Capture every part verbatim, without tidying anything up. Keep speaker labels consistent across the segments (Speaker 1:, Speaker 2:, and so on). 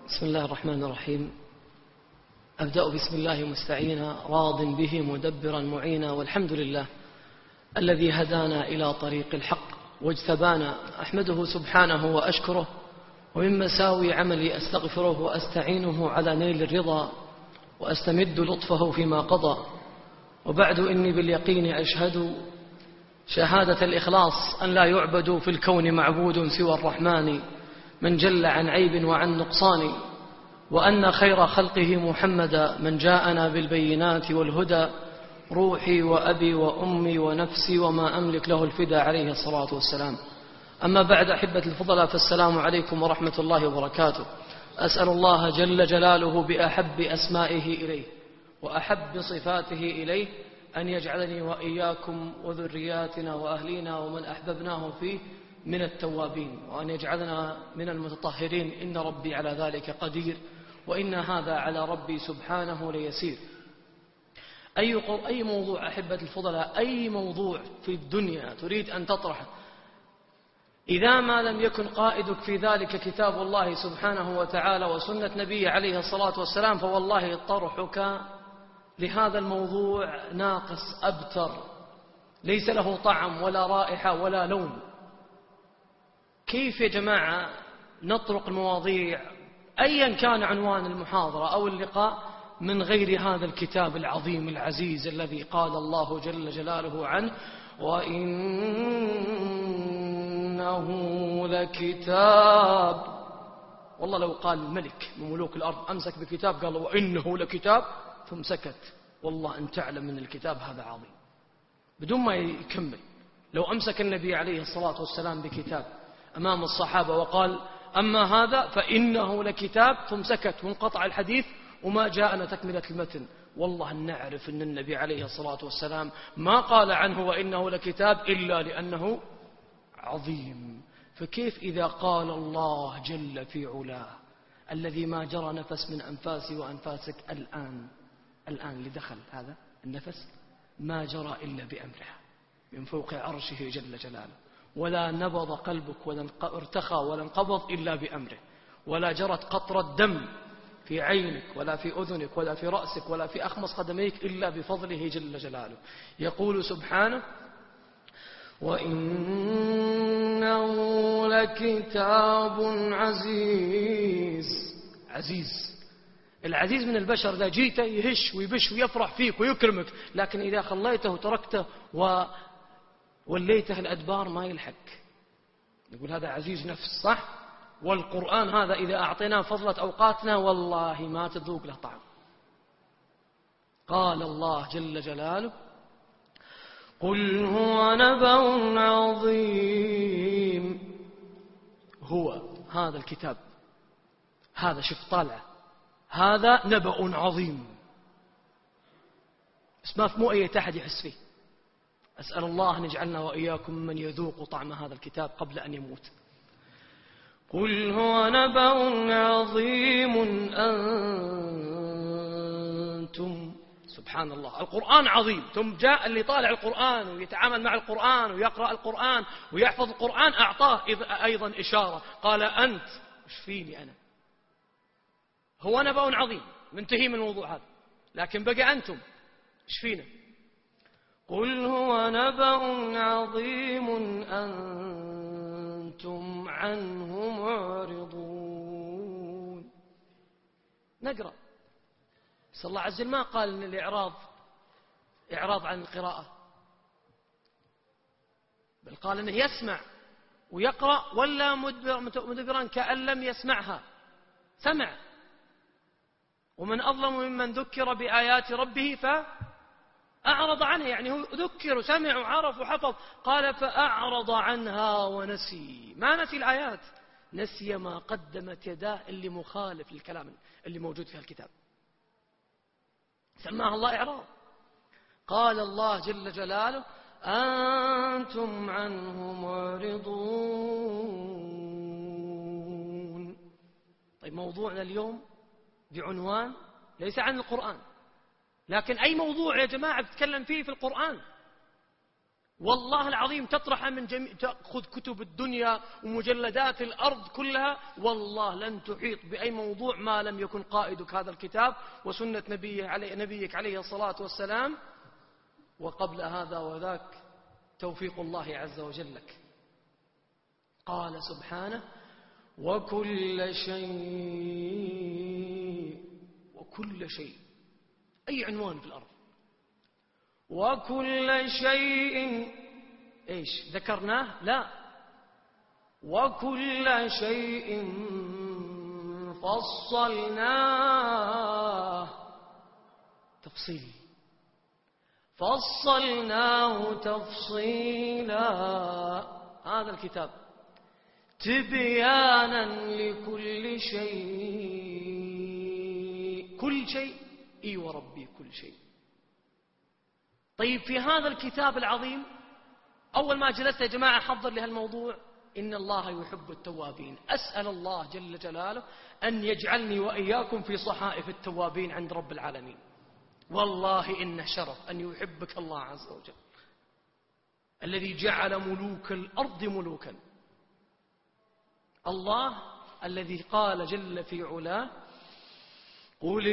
Speaker 1: بسم الله الرحمن الرحيم. أبدأ بسم الله مستعينا راض به مدبرا معينا، والحمد لله الذي هدانا إلى طريق الحق واجتبانا. أحمده سبحانه وأشكره، ومن مساوي عملي أستغفره وأستعينه على نيل الرضا، وأستمد لطفه فيما قضى. وبعد إني باليقين أشهد شهادة الإخلاص أن لا يعبد في الكون معبود سوى الرحمن من جل عن عيب وعن نقصان، وأن خير خلقه محمدا من جاءنا بالبينات والهدى، روحي وأبي وأمي ونفسي وما أملك له الفدى عليه الصلاة والسلام. أما بعد أحبة الفضلاء، فالسلام عليكم ورحمة الله وبركاته. أسأل الله جل جلاله بأحب أسمائه إليه وأحب صفاته إليه أن يجعلني وإياكم وذرياتنا وأهلينا ومن أحببناه فيه من التوابين، وأن يجعلنا من المتطهرين، إن ربي على ذلك قدير، وإن هذا على ربي سبحانه ليسير. أي أي موضوع أحبة الفضلاء، أي موضوع في الدنيا تريد أن تطرحه، إذا ما لم يكن قائدك في ذلك كتاب الله سبحانه وتعالى وسنة نبيه عليه الصلاة والسلام، فوالله طرحك لهذا الموضوع ناقص أبتر، ليس له طعم ولا رائحة ولا لون. كيف يا جماعة نطرق المواضيع أيا كان عنوان المحاضرة أو اللقاء من غير هذا الكتاب العظيم العزيز الذي قال الله جل جلاله عنه: وإنه لكتاب. والله لو قال الملك من ملوك الأرض أمسك بكتاب قال وإنه لكتاب ثم سكت، والله أن تعلم من الكتاب هذا عظيم، بدون ما يكمل. لو أمسك النبي عليه الصلاة والسلام بكتاب أمام الصحابة وقال أما هذا فإنه لكتاب ثم سكت وانقطع الحديث وما جاءنا تكملة المتن، والله أن نعرف أن النبي عليه الصلاة والسلام ما قال عنه وإنه لكتاب إلا لأنه عظيم. فكيف إذا قال الله جل في علاه الذي ما جرى نفس من أنفاسي وأنفاسك الآن الآن اللي دخل هذا النفس ما جرى إلا بأمره من فوق عرشه جل جلاله، ولا نبض قلبك ولا ارتخى ولا انقبض إلا بأمره، ولا جرت قطرة دم في عينك ولا في أذنك ولا في رأسك ولا في أخمص قدميك إلا بفضله جل جلاله. يقول سبحانه: وإنه لكتاب عزيز. عزيز، العزيز من البشر إذا جيته يهش ويبش ويفرح فيك ويكرمك، لكن إذا خليته وتركته ووليته الأدبار ما يلحق. نقول هذا عزيز نفس، صح؟ والقرآن هذا إذا أعطيناه فضلة أوقاتنا والله ما تذوق له طعم. قال الله جل جلاله: قل هو نبأ عظيم. هو هذا الكتاب، هذا شوف طالع، هذا نبأ عظيم، بس ما في مو أي أحد يحس فيه. أسأل الله أن يجعلنا وإياكم من يذوق طعم هذا الكتاب قبل أن يموت. قل هو نبأ عظيم أنتم. سبحان الله، القرآن عظيم، ثم جاء اللي طالع القرآن ويتعامل مع القرآن ويقرأ القرآن ويحفظ القرآن أعطاه أيضا إشارة، قال أنت. إيش فيني أنا؟ هو نبأ عظيم، منتهي من الموضوع هذا، لكن بقى أنتم إيش فينا؟ قل هو نبأ عظيم أنتم عنه معرضون. نقرأ، بس الله عز وجل ما قال إن الإعراض إعراض عن القراءة، بل قال إنه يسمع ويقرأ ولا مدبرا كأن لم يسمعها، سمع. ومن أظلم ممن ذكر بآيات ربه فأعرض عنها، يعني هو ذكر وسمع وعرف وحفظ، قال فأعرض عنها ونسي. ما نسي الآيات، نسي ما قدمت يداه اللي مخالف للكلام اللي موجود في الكتاب، سماها الله إعراض. قال الله جل جلاله: أنتم عنه معرضون. طيب موضوعنا اليوم بعنوان ليس عن القرآن، لكن أي موضوع يا جماعة بتكلم فيه في القرآن والله العظيم تطرح من جميع، تأخذ كتب الدنيا ومجلدات الأرض كلها، والله لن تحيط بأي موضوع ما لم يكن قائدك هذا الكتاب وسنة نبيه علي نبيك عليه الصلاة والسلام. وقبل هذا وذاك توفيق الله عز وجل لك. قال سبحانه: وكل شيء، وكل شيء أي عنوان في الأرض، وكل شيء إيش ذكرناه؟ لا، وكل شيء فصلناه تفصيل، فصلناه تفصيلا. هذا الكتاب تبيانا لكل شيء. كل شيء، اي وربي كل شيء. طيب في هذا الكتاب العظيم، أول ما جلست يا جماعة حضر لهالموضوع: إن الله يحب التوابين. أسأل الله جل جلاله أن يجعلني وإياكم في صحائف التوابين عند رب العالمين. والله إنه شرف أن يحبك الله عز وجل، الذي جعل ملوك الأرض ملوكا. الله الذي قال جل في علاه: قل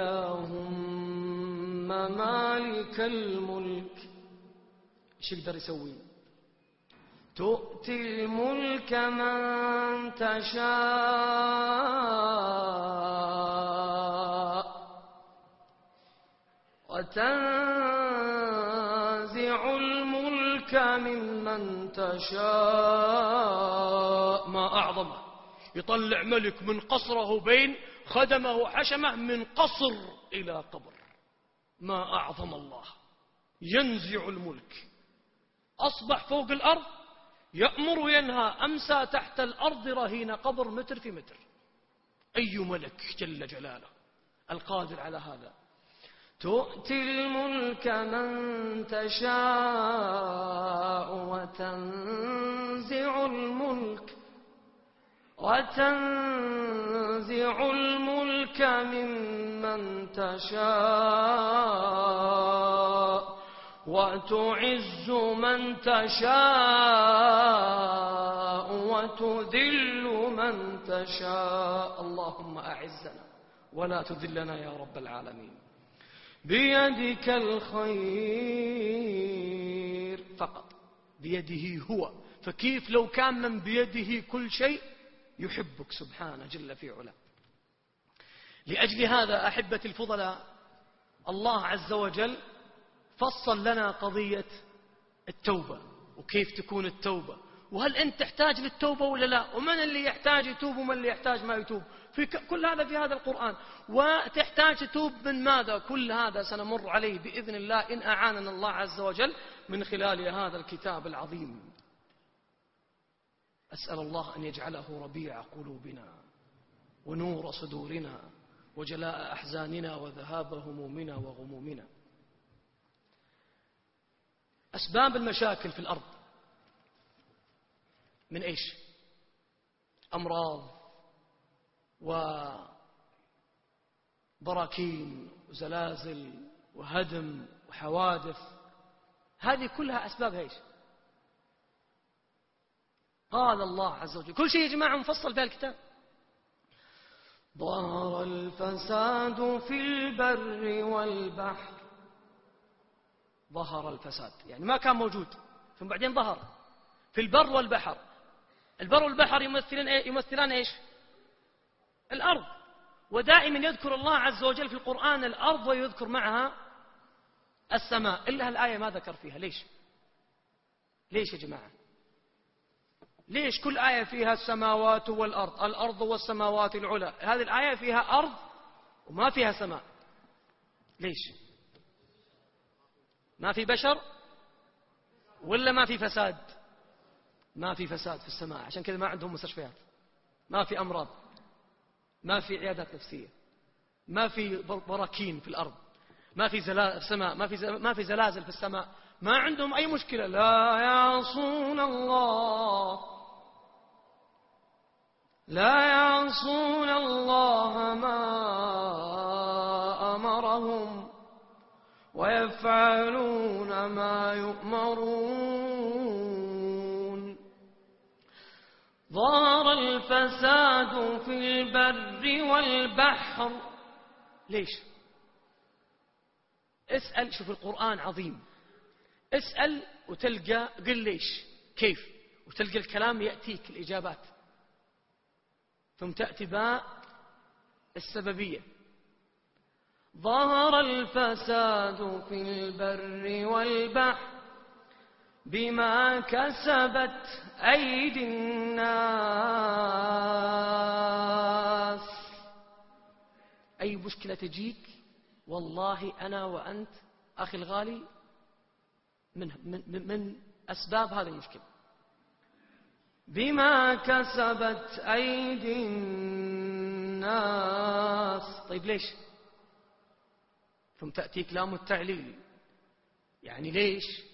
Speaker 1: اللهم مالك الملك. ايش يقدر يسوي؟ تؤتي الملك من تشاء وتنزع الملك ممن تشاء. ما أعظمه، يطلع ملك من قصره بين خدمه حشمه من قصر إلى قبر. ما أعظم الله، ينزع الملك، أصبح فوق الأرض يأمر وينهى، أمسى تحت الأرض رهين قبر متر في متر. أي ملك جل جلاله القادر على هذا. تؤتي الملك من تشاء وتنزع الملك وتنزع الملك ممن تشاء وتعز من تشاء وتذل من تشاء. اللهم أعزنا ولا تذلنا يا رب العالمين. بيدك الخير فقط، بيده هو. فكيف لو كان من بيده كل شيء؟ يحبك سبحانه جل في علاه. لأجل هذا أحبتي الفضلاء، الله عز وجل فصل لنا قضية التوبة، وكيف تكون التوبة، وهل أنت تحتاج للتوبة ولا لا، ومن اللي يحتاج يتوب ومن اللي يحتاج ما يتوب. في كل هذا في هذا القرآن. وتحتاج تتوب من ماذا؟ كل هذا سنمر عليه بإذن الله إن أعاننا الله عز وجل من خلال هذا الكتاب العظيم. أسأل الله أن يجعله ربيع قلوبنا ونور صدورنا وجلاء أحزاننا وذهاب همومنا وغمومنا. أسباب المشاكل في الأرض من إيش؟ أمراض وبراكين وزلازل وهدم وحوادث. هذه كلها أسباب إيش؟ قال الله عز وجل كل شيء يا جماعة مفصل في الكتاب. ظهر الفساد في البر والبحر. ظهر الفساد يعني ما كان موجود، ثم بعدين ظهر في البر والبحر. البر والبحر يمثلان يمثلان ايش؟ الأرض. ودائما يذكر الله عز وجل في القرآن الأرض ويذكر معها السماء، إلا الآية ما ذكر فيها. ليش؟ ليش يا جماعة؟ ليش كل آية فيها السماوات والأرض، الأرض والسماوات العلى؟ هذه الآية فيها أرض وما فيها سماء. ليش؟ ما في بشر ولا ما في فساد؟ ما في فساد في السماء، عشان كذا ما عندهم مستشفيات، ما في أمراض، ما في عيادات نفسية، ما في براكين في الأرض، ما في سماء، ما في ما في زلازل في السماء، ما عندهم أي مشكلة. لا يعصون الله لا يعصون الله ما أمرهم ويفعلون ما يؤمرون. الفساد في البر والبحر. ليش؟ اسأل. شوف القرآن عظيم، اسأل وتلقى، قل ليش كيف، وتلقى الكلام يأتيك الإجابات. ثم تأتي باء السببية. ظهر الفساد في البر والبحر بما كسبت أيدي الناس. أي مشكلة تجيك والله أنا وأنت أخي الغالي من, من, من أسباب هذه المشكلة. بما كسبت أيدي الناس. طيب ليش؟ ثم تأتيك لام التعليل. يعني ليش؟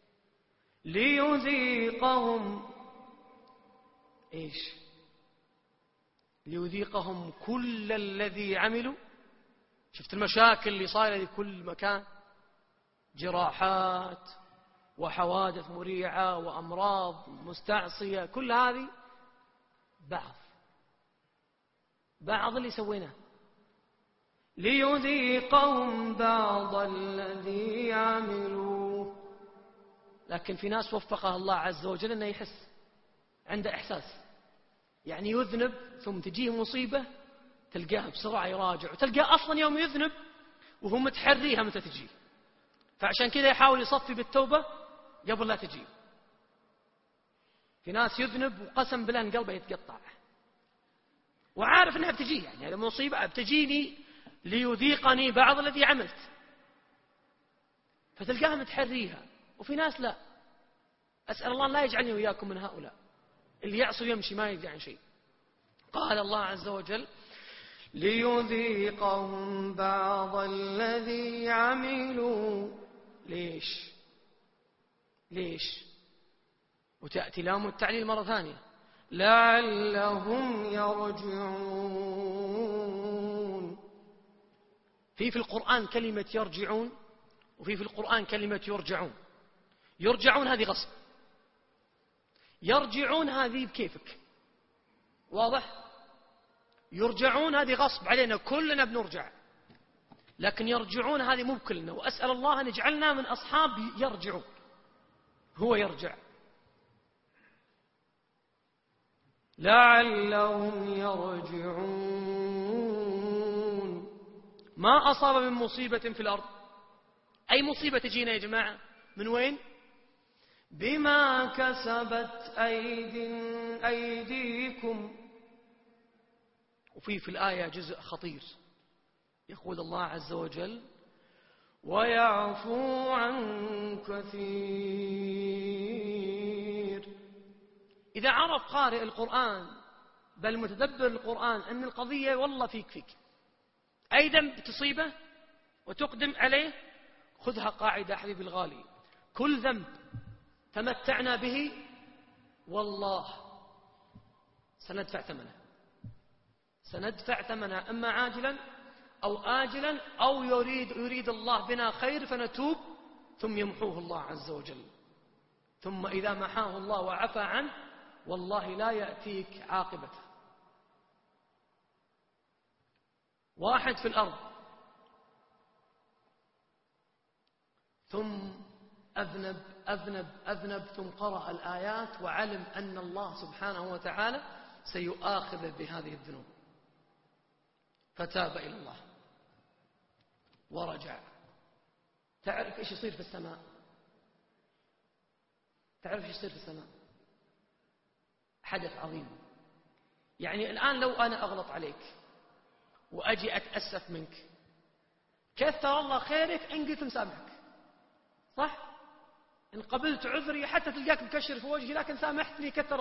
Speaker 1: ليذيقهم إيش؟ ليذيقهم كل الذي عملوا. شفت المشاكل اللي صايرة في كل مكان، جراحات وحوادث مريعة وأمراض مستعصية، كل هذه بعض بعض اللي سويناه. ليذيقهم بعض الذي عملوا. لكن في ناس وفقها الله عز وجل أنه يحس، عنده إحساس، يعني يذنب ثم تجيه مصيبة تلقاه بسرعة يراجع، وتلقاه أصلا يوم يذنب وهو متحريها متى تجيه، فعشان كذا يحاول يصفي بالتوبة قبل لا تجيه. في ناس يذنب وقسم بالله ان قلبه يتقطع وعارف انها بتجيه، يعني المصيبة بتجيني ليذيقني بعض الذي عملت، فتلقاها متحريها. وفي ناس لا، أسأل الله لا يجعلني وإياكم من هؤلاء اللي يعصوا يمشي ما يدري عن شيء. قال الله عز وجل ليذيقهم بعض الذي عملوا. ليش؟ ليش؟ وتأتي لام التعليل مرة ثانية، لعلهم يرجعون. في في القرآن كلمة يرجعون، وفي في القرآن كلمة يرجعون. يرجعون هذه غصب، يرجعون هذه بكيفك، واضح؟ يرجعون هذه غصب علينا، كلنا بنرجع، لكن يرجعون هذه مو بكلنا. وأسأل الله أن يجعلنا من أصحاب يرجعون. هو يرجع. لعلهم يرجعون. ما أصاب من مصيبة في الأرض، أي مصيبة تجينا يا جماعة من وين؟ بما كسبت أيدي أيديكم. وفي في الآية جزء خطير، يقول الله عز وجل ويعفو عن كثير. إذا عرف قارئ القرآن بل متدبر القرآن أن القضية والله فيك فيك أي ذنب تصيبه وتقدم عليه، خذها قاعدة حبيبي الغالي، كل ذنب تمتعنا به والله سندفع ثمنه، سندفع ثمنه إما عاجلا أو آجلا، أو يريد, يريد الله بنا خير فنتوب ثم يمحوه الله عز وجل. ثم إذا محاه الله وعفى عنه والله لا يأتيك عاقبته. واحد في الأرض ثم أذنب أذنب أذنب ثم قرأ الآيات وعلم أن الله سبحانه وتعالى سيؤاخذ بهذه الذنوب، فتاب إلى الله ورجع. تعرف إيش يصير في السماء؟ تعرف إيش يصير في السماء؟ حدث عظيم. يعني الآن لو أنا أغلط عليك وأجي أتأسف منك، كثر الله خيرك إن قلت مسامحك، صح؟ إن قبلت عذري حتى تلقاك مكشر في وجهي لكن سامحتني، كثر